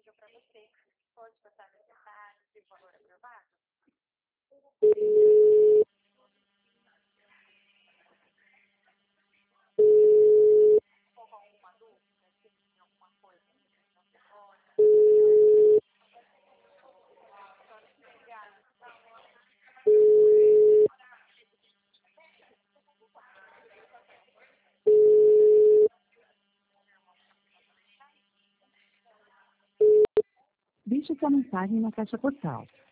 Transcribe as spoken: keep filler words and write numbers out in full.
disponível para você. Pode passar os detalhes e o valor aprovado? Ou alguma dúvida, se tem alguma coisa que não se pode. Obrigada. Deixe sua mensagem na caixa postal.